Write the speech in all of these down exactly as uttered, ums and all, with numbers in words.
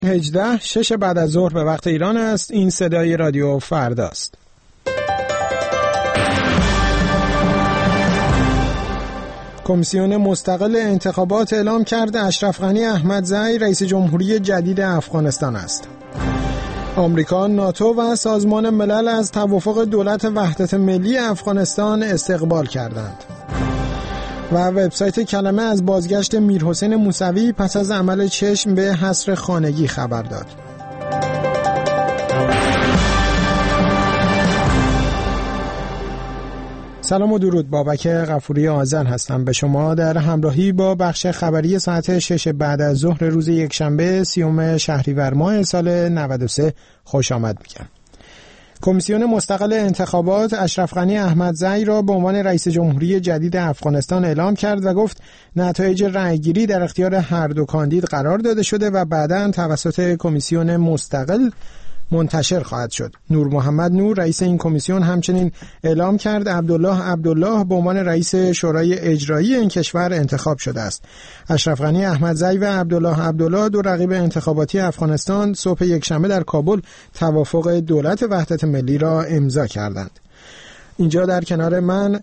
هجده شش بعد از ظهر به وقت ایران است. این صدای رادیو فرداست. کمیسیون مستقل انتخابات اعلام کرده اشرف غنی احمدزی رئیس جمهوری جدید افغانستان است. آمریکا، ناتو و سازمان ملل از توافق دولت وحدت ملی افغانستان استقبال کردند. و وبسایت کلمه از بازگشت میرحسین موسوی پس از عمل چشم به حصر خانگی خبر داد. سلام و درود، بابک غفوری آذر هستم. به شما در همراهی با بخش خبری ساعت شش بعد از ظهر روز یکشنبه سیوم شهریور ماه سال نود و سه خوش آمد میگم. کمیسیون مستقل انتخابات اشرف غنی احمدزی را به عنوان رئیس جمهوری جدید افغانستان اعلام کرد و گفت نتایج رأیگیری در اختیار هر دو کاندید قرار داده شده و بعداً توسط کمیسیون مستقل منتشر خواهد شد. نور محمد نور رئیس این کمیسیون همچنین اعلام کرد عبدالله عبدالله به عنوان رئیس شورای اجرایی این کشور انتخاب شده است. اشرف غنی احمدزی و عبدالله عبدالله دو رقیب انتخاباتی افغانستان صبح یکشنبه در کابل توافق دولت وحدت ملی را امضا کردند. اینجا در کنار من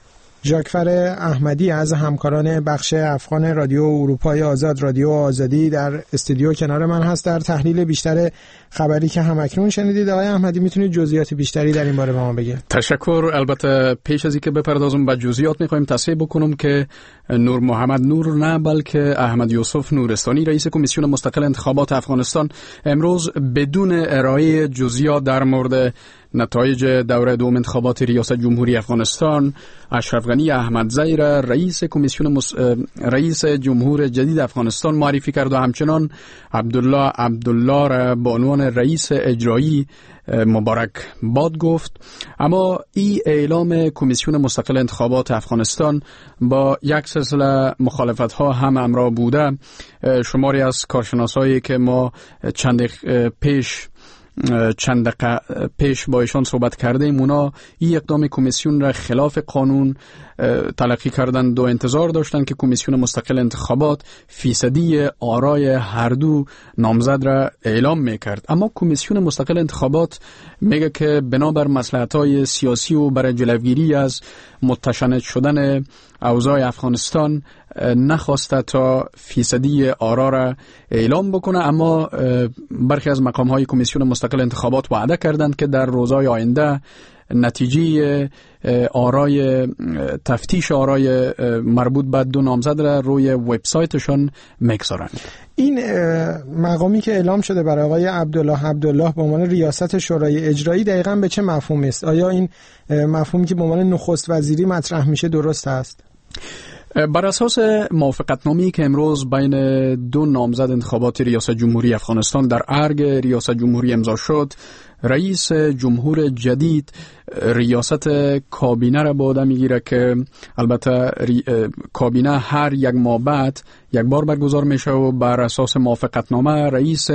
ژاکفر احمدی از همکاران بخش افغان رادیو اروپای آزاد رادیو آزادی در استودیو کنار من هست در تحلیل بیشتر خبری که همکنون شنیدید. آقای احمدی میتونید جزئیات بیشتری در این باره به ما بگید؟ تشکر. البته پیش از اینکه بپردازم به جزئیات میخوایم تصحیح بکنم که نور محمد نور نه بلکه احمد یوسف نورستانی رئیس کمیسیون مستقل انتخابات افغانستان امروز بدون ارائه جزئیات در مورد نتایج دوره دوم انتخابات ریاست جمهوری افغانستان اشرف غنی احمدزی را رئیس کمیسیون مس... رئیس جمهور جدید افغانستان معرفی کرد و همچنان عبدالله عبدالله را به عنوان رئیس اجرایی مبارک باد گفت. اما این اعلام کمیسیون مستقل انتخابات افغانستان با یک سلسله مخالفت ها هم همراه بوده. شماری از کارشناسایی که ما چند پیش چند دقیقه پیش با ایشان صحبت کرده ایم اونا این اقدام کمیسیون را خلاف قانون تلقی کردند و انتظار داشتند که کمیسیون مستقل انتخابات فیصدی آرای هر دو نامزد را اعلام میکرد. اما کمیسیون مستقل انتخابات میگه که بنابر مصلحت‌های سیاسی و برای جلوگیری از متشنج شدن اوضاع افغانستان نخواسته تا فیصدی آرا را اعلام بکنه. اما برخی از مقام‌های کمیسیون مستقل انتخابات وعده کردند که در روزهای آینده نتیجه آرای تفتیش آرای مربوط به دو نامزد را روی وبسایتشون میگذارند. این مقامی که اعلام شده برای آقای عبدالله عبدالله به عنوان ریاست شورای اجرایی دقیقاً به چه مفهومی است؟ آیا این مفهومی که به عنوان نخست وزیری مطرح میشه درست است؟ بر اساس موافقتنامه‌ای که امروز بین دو نامزد انتخابات ریاست جمهوری افغانستان در ارگ ریاست جمهوری امضا شد، رئیس جمهور جدید ریاست کابینه را به عهده میگیره که البته کابینه هر یک ماه بعد یک بار برگزار میشه و بر اساس موافقتنامه رئیس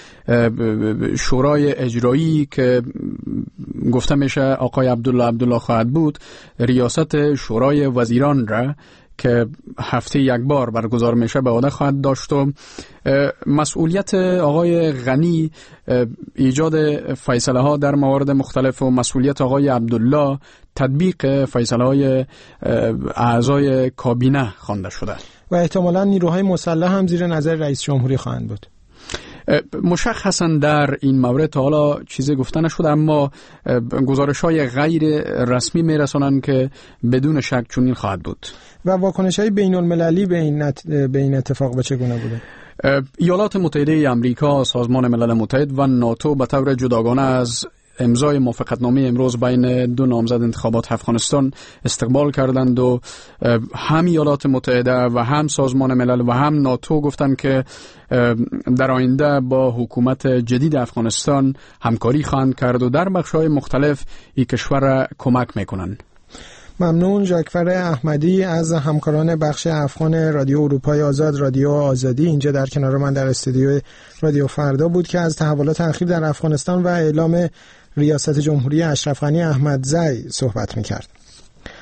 شورای اجرایی که گفته میشه آقای عبدالله عبدالله خواهد بود ریاست شورای وزیران را که هفته یک بار برگزار میشه به عهده خواهد داشت و مسئولیت آقای غنی ایجاد فیصله ها در موارد مختلف و مسئولیت آقای عبدالله تطبیق فیصله های اعضای کابینه خوانده شده و احتمالاً نیروهای مسلح هم زیر نظر رئیس جمهوری خواهند بود. مشخصاً در این مورد تا حالا چیزی گفته نشده، اما گزارش‌های غیر رسمی میرسانند که بدون شک چنین خواهد بود. و واکنش‌های بین‌المللی به این نت... به این اتفاق به چگونه بوده؟ ایالات متحده آمریکا، سازمان ملل متحد و ناتو به طور جداگانه از امضای موافقتنامه امروز بین دو نامزد انتخابات افغانستان استقبال کردند و هم ایالات متحده و هم سازمان ملل و هم ناتو گفتند که در آینده با حکومت جدید افغانستان همکاری خواهند کرد و در بخش‌های مختلف این کشور را کمک میکنند. ممنون. ژاکفر احمدی از همکاران بخش افغان رادیو اروپای آزاد رادیو آزادی اینجا در کنار من در استودیو رادیو فردا بود که از تحولات اخیر در افغانستان و اعلام ریاست جمهوری اشرف غنی احمدزی صحبت می‌کرد.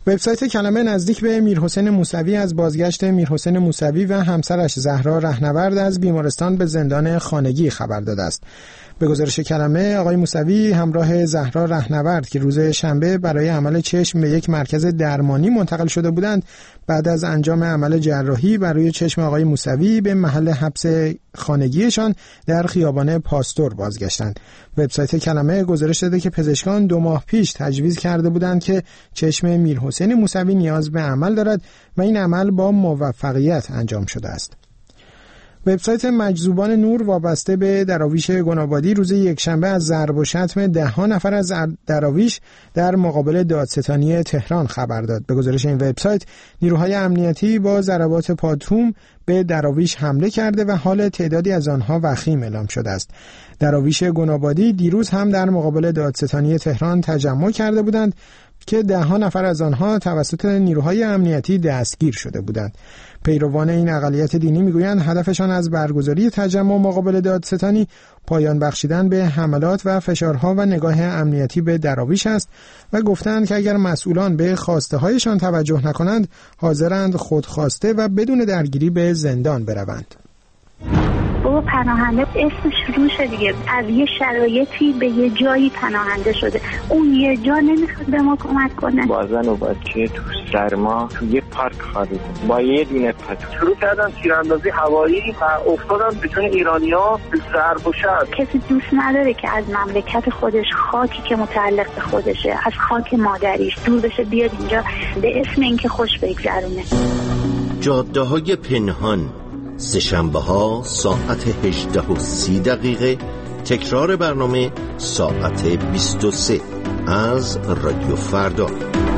وبسایت کلمه نزدیک به میرحسین موسوی از بازگشت میرحسین موسوی و همسرش زهرا رهنورد از بیمارستان به زندان خانگی خبر داده است. به گزارش کلمه، آقای موسوی همراه زهرا رهنورد که روز شنبه برای عمل چشم به یک مرکز درمانی منتقل شده بودند، بعد از انجام عمل جراحی برای چشم آقای موسوی به محل حبس خانگیشان در خیابان پاستور بازگشتند. وبسایت کلمه گزارش داده که پزشکان دو ماه پیش تجویز کرده بودند که چشم میرحسین موسوی نیاز به عمل دارد و این عمل با موفقیت انجام شده است. وبسایت مجذوبان نور وابسته به دراویش گنابادی روز یکشنبه از ضرب و شتم ده ها نفر از دراویش در مقابل دادستانی تهران خبر داد. به گزارش این وبسایت، نیروهای امنیتی با ضربات پاتوم به دراویش حمله کرده و حال تعدادی از آنها وخیم اعلام شده است. دراویش گنابادی دیروز هم در مقابل دادستانی تهران تجمع کرده بودند که ده ها نفر از آنها توسط نیروهای امنیتی دستگیر شده بودند. پیروان این اقلیت دینی میگویند هدفشان از برگزاری تجمع مقابل دادستانی پایان بخشیدن به حملات و فشارها و نگاه امنیتی به دراویش است و گفتند که اگر مسئولان به خواسته هایشان توجه نکنند، حاضرند خودخواسته و بدون درگیری به زندان بروند. بابا پناهنده اسمش روشه دیگه، از یه شرایطی به یه جایی پناهنده شده، اون یه جا نمیخواد به ما کمک کنه. با زن و بچه تو سرما تو یه پارک خالی با یه دونه پتو شروع کردن تیراندازی هوایی و افتادن بتون ایرانی‌ها به ضرب و شتم. کسی دوست نداره که از مملکت خودش، خاکی که متعلق به خودشه، از خاک مادریش دور بشه بیاد اینجا به اسم اینکه خوش بگذرونه. جاده‌های پنهان، سه‌شنبه ها ساعت هجده و سی دقیقه، تکرار برنامه ساعت بیست و سه از رادیو فردا.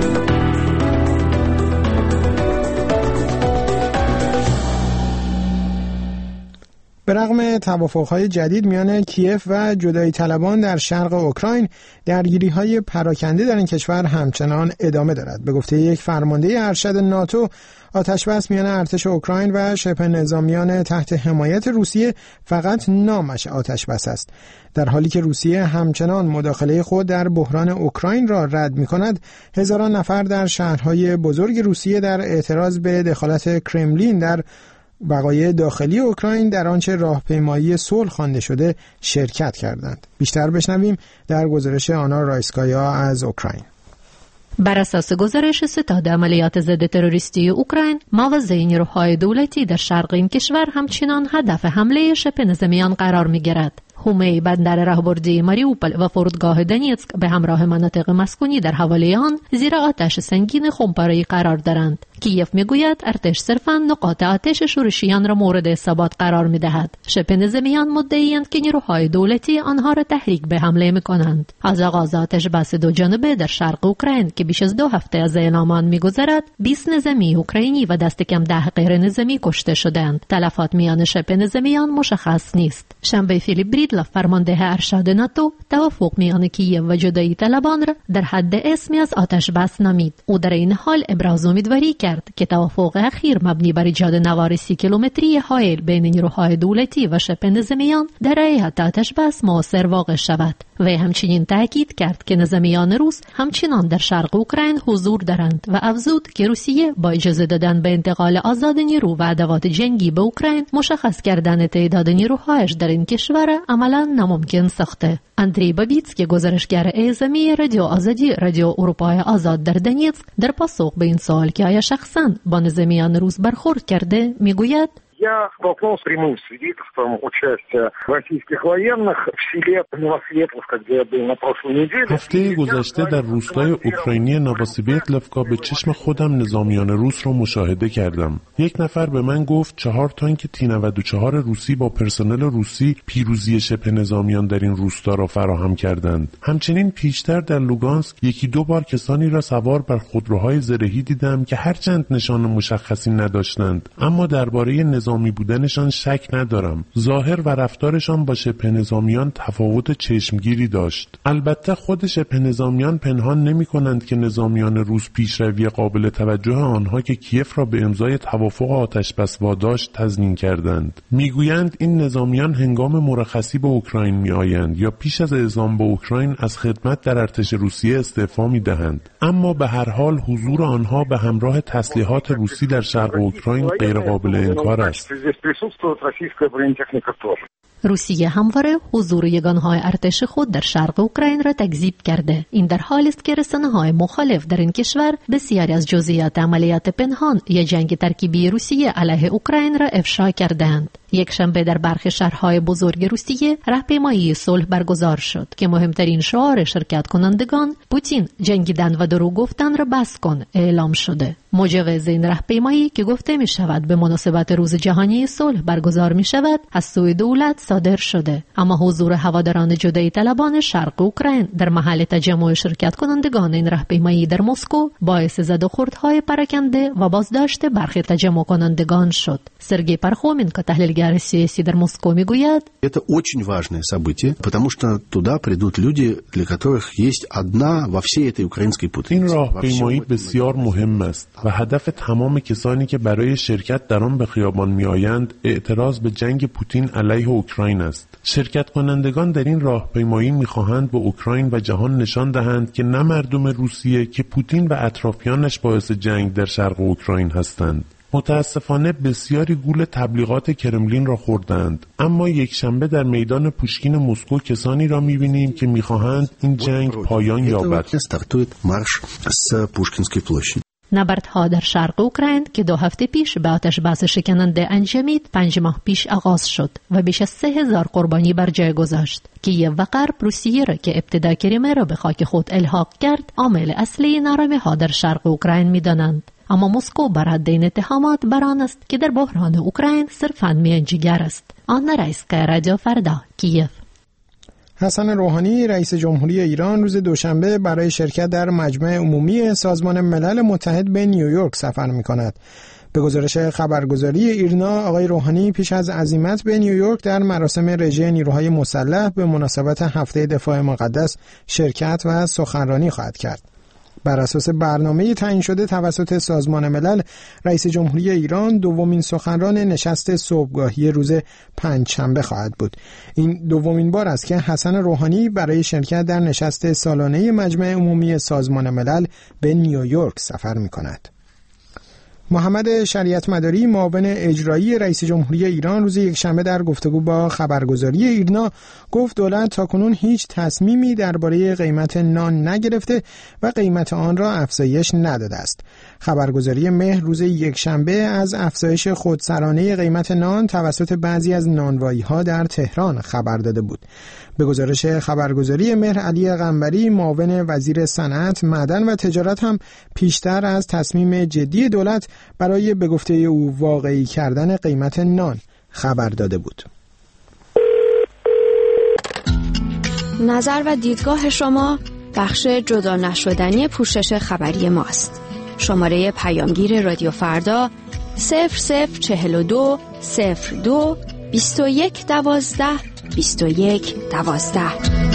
به رغم توافق‌های جدید میان کیف و جدایی طلبان در شرق اوکراین، درگیری‌های پراکنده در این کشور همچنان ادامه دارد. به گفته یک فرمانده ارشد ناتو، آتش‌بس میان ارتش اوکراین و شبه نظامیان تحت حمایت روسیه فقط نامش آتش‌بس است. در حالی که روسیه همچنان مداخله خود در بحران اوکراین را رد می‌کند، هزاران نفر در شهرهای بزرگ روسیه در اعتراض به دخالت کرملین در وقایع داخلی اوکراین در آنچه راهپیمایی صلح خوانده شده شرکت کردند. بیشتر بشنویم در گزارش آنا رایسکایا از اوکراین. بر اساس گزارش ستاد عملیات ضد تروریستی اوکراین، موازی نیروهای دولتی در شرق این کشور همچنان هدف حمله شبه نظامیان قرار می‌گیرد. حومه بندر راهبردی ماریوپل و فرودگاه دنیتسک به همراه مناطق مسکونی در حوالی آن زیر آتش سنگین خمپاره‌ای قرار دارند. کیف میگوید ارتش صرفاً نقاط آتش شورشیان را مورد اصابت قرار می‌دهد. شبه نظامیان مدعی‌اند که نیروهای دولتی آنها را تحریک به حمله می‌کنند. از آغاز آتش بس دو جانبه در شرق اوکراین که بیش از دو هفته از اعلام آن می‌گذرد، بیست نظامی اوکراینی و دست کم ده غیر نظامی کشته شدند. تلفات میان شبه نظامیان مشخص نیست. شنبه فیلیپ بریدلا، فرمانده ارشد ناتو، توافق میان کیف و جدایی طلبان را در حد اسمی از آتش بس نامید. او در این حال ابراز امیدواری کرد که توافق اخیر مبنی بر ایجاد نوار سی کیلومتری حائل بین نیروهای دولتی و شبه نظامیان در رعایت آتش بس مؤثر واقع شود. و همچنین تاکید کرد که نظامیان روس همچنان در شرق اوکراین حضور دارند و افزود که روسیه با اجازه دادن به انتقال آزاد نیرو و ادوات جنگی به اوکراین، مشخص کردن تعداد نیروهایش در این کشور عملاً ناممکن ساخته. اندری بابیتسکی، گزارشگر اعزامی رادیو آزادی رادیو اروپای آزاد در دنیتسک، در پاسخ به این سوال که آیا شخصاً با نظامیان روس برخورد کرده، میگوید: Я столкнулся с прямым свидетельством участия российских военных в селе Новосветловка, где я был на прошлой неделе. هفته گذشته در روستای اوکراینی نووسیبیرلوفکا به چشم خودم نظامیان روس را مشاهده کردم. یک نفر به من گفت چهار تانک تی نود و چهار روسی با پرسنل روسی پیروزی شبه نظامیان در این روستا را فراهم کردند. همچنین پیشتر در لوگانسک یکی دو بار کسانی را سوار بر خودروهای زرهی دیدم که هرچند نشان مشخصی نداشتند، اما درباره نظام نظامی بودنشان شک ندارم. ظاهر و رفتارشان با شبه نظامیان تفاوت چشمگیری داشت. البته خود شبه نظامیان پنهان نمی کنند که نظامیان روس پیشروی قابل توجه آنها که کیف را به امضای توافق آتشبس واداشت تضمین کردند. میگویند این نظامیان هنگام مرخصی به اوکراین می آیند یا پیش از اعزام به اوکراین از خدمت در ارتش روسیه استعفا می دهند. اما به هر حال حضور آنها به همراه تسلیحات روسی در شرق اوکراین غیر قابل انکار است. روسیه همواره حضور یگانهای ارتش خود در شرق اوکراین را تکذیب کرده. این در حالی است که رسانه‌های مخالف در این کشور بسیاری از جزئیات عملیات پنهان یا جنگ ترکیبی روسیه علیه اوکراین را افشا کردند. یک شنبه در برخی شهرهای بزرگ روسیه راهپیمایی صلح برگزار شد که مهمترین شعار شرکت کنندگان پوتین جنگیدن و دروغ گفتن را بس کن اعلام شده. مجوز این راهپیمایی که گفته می شود به مناسبت روز جهانی صلح برگزار می شود از سوی دولت صادر شده، اما حضور هواداران جدایی طلبان شرق اوکراین در محل تجمع شرکت کنندگان این راهپیمایی در مسکو باعث زد و خوردهای پراکنده و بازداشت برخی تجمع کنندگان شد. سرگئی пархоменко تحلیلگر سیاسی در مسکو میگوید Это очень важное событие, потому что туда придут люди, для которых есть одна во всей этой украинской путанице. این راهپیمایی بسیار مهم است و هدف تمام کسانی که برای شرکت در آن به خیابان میآیند اعتراض به جنگ پوتین علیه اوکراین است. شرکت کنندگان در این راهپیمایی میخواهند به اوکراین و جهان نشان دهند که نه مردم روسیه که پوتین و اطرافیانش باعث جنگ در شرق اوکراین هستند. متاسفانه بسیاری گول تبلیغات کرملین را خوردند، اما یک شنبه در میدان پوشکین مسکو کسانی را می‌بینیم که می‌خواهند این جنگ پایان یابد. نبردها در شرق اوکراین که دو هفته پیش به آتش بس شکننده انجامید پنج ماه پیش آغاز شد و بیش از سه هزار قربانی بر جای گذاشت. کیف و غرب روسیه را که ابتدا کریمه را به خاک خود الحاق کرد عامل اصلی نارامی‌ها در شرق اوکراین می‌دانند. اما مسکو بر حد این اتهامات بر آن است که در بحران اوکراین صرفاً میانجیگر است. آن رئیسگاه رادیو فردا کیف. حسن روحانی رئیس جمهوری ایران روز دوشنبه برای شرکت در مجمع عمومی سازمان ملل متحد به نیویورک سفر می‌کند. به گزارش خبرگزاری ایرنا آقای روحانی پیش از عزیمت به نیویورک در مراسم رژه نیروهای مسلح به مناسبت هفته دفاع مقدس شرکت و سخنرانی خواهد کرد. بر اساس برنامه تعیین شده توسط سازمان ملل، رئیس جمهوری ایران دومین سخنران نشست صبحگاهی روز پنجشنبه خواهد بود. این دومین بار است که حسن روحانی برای شرکت در نشست سالانه مجمع عمومی سازمان ملل به نیویورک سفر می‌کند. محمد شریعت مداری معاون اجرایی رئیس جمهوری ایران روز یکشنبه در گفتگو با خبرگزاری ایرنا گفت دولت تاکنون هیچ تصمیمی درباره قیمت نان نگرفته و قیمت آن را افزایش نداده است. خبرگزاری مهر روز یکشنبه از افزایش خودسرانه قیمت نان توسط بعضی از نانوایی‌ها در تهران خبر داده بود. به گزارش خبرگزاری مهر، علی قنبری معاون وزیر صنعت، معدن و تجارت هم پیشتر از تصمیم جدی دولت برای به گفته او واقعی کردن قیمت نان خبر داده بود. نظر و دیدگاه شما بخش جدا نشدنی پوشش خبری ماست. شماره پیامگیر رادیو فردا صفر صفر چهل و دو صفر دو بیست و یک دوازده بیست و یک دوازده.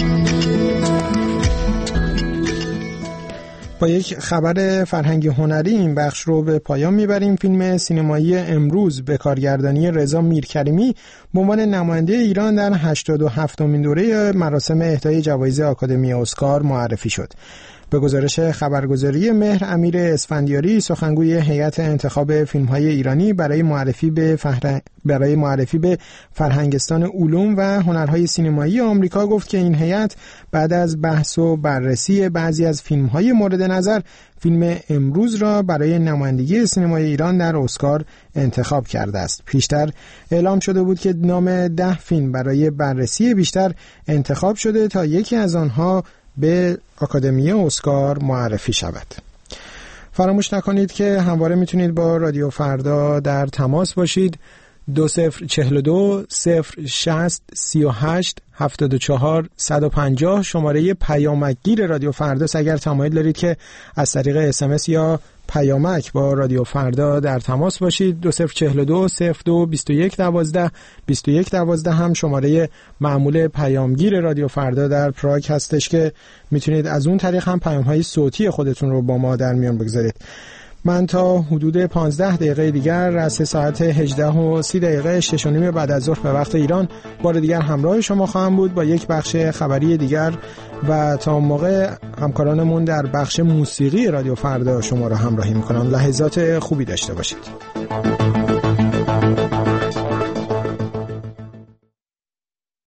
با یک خبر فرهنگی هنری این بخش رو به پایان میبریم. فیلم سینمایی امروز به کارگردانی رضا میرکریمی به عنوان نماینده ایران در هشتاد و هفتمین دوره مراسم اهدای جوایز آکادمی اسکار معرفی شد. به گزارش خبرگزاری مهر، امیر اسفندیاری سخنگوی هیئت انتخاب فیلم‌های ایرانی برای معرفی به فهر... برای معرفی به فرهنگستان علوم و هنرهای سینمایی آمریکا گفت که این هیئت بعد از بحث و بررسی بعضی از فیلم‌های مورد نظر فیلم امروز را برای نمایندگی سینمای ایران در اسکار انتخاب کرده است. پیشتر اعلام شده بود که نام ده فیلم برای بررسی بیشتر انتخاب شده تا یکی از آنها به آکادمی اسکار معرفی شود. فراموش نکنید که همواره میتونید با رادیو فردا در تماس باشید. دو صفر چهل و دو صفر شصت سی و هشت هفتاد و چهار صد و پنجاه شماره پیامگیر رادیو فردا. اگر تمایل دارید که از طریق اس ام اس یا پیامک با رادیو فردا در تماس باشید. دو صفر چهل دو صفر دو بیست و یک دوازده بیست و یک دوازده هم شماره معمول پیامگیر رادیو فردا در پراگ هستش که میتونید از اون طریق هم پیام‌های صوتی خودتون رو با ما در میان بگذارید. من تا حدود پانزده دقیقه دیگر رأس ساعت هجده و سی دقیقه شش و نیم بعد از ظهر به وقت ایران بار دیگر همراه شما خواهم بود با یک بخش خبری دیگر و تا موقع همکارانمون در بخش موسیقی رادیو فردا شما را همراهی میکنم. لحظات خوبی داشته باشید.